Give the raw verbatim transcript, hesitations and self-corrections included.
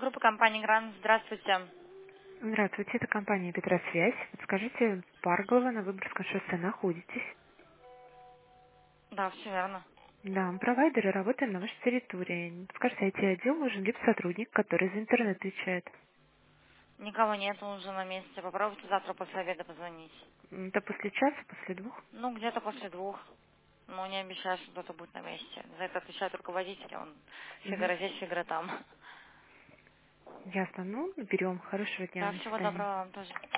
группа компании Грант. Здравствуйте. Здравствуйте, это компания Петросвязь. Подскажите, Парголова на Выборгском шоссе находитесь? Да, все верно. Да, мы провайдеры, работаем на вашей территории. Не подскажите, ай ти-отдел нужен либо сотрудник, который за интернет отвечает? Никого нет, он уже на месте. Попробуйте завтра после обеда позвонить. М, Это после часа, после двух? Ну, где-то после двух. Но не обещаю, что кто-то будет на месте. За это отвечает руководитель, он Мгм. фигура здесь, фигура там. Ясно. Ну, берем. Хорошего дня. Да, До всего свидания. доброго вам тоже.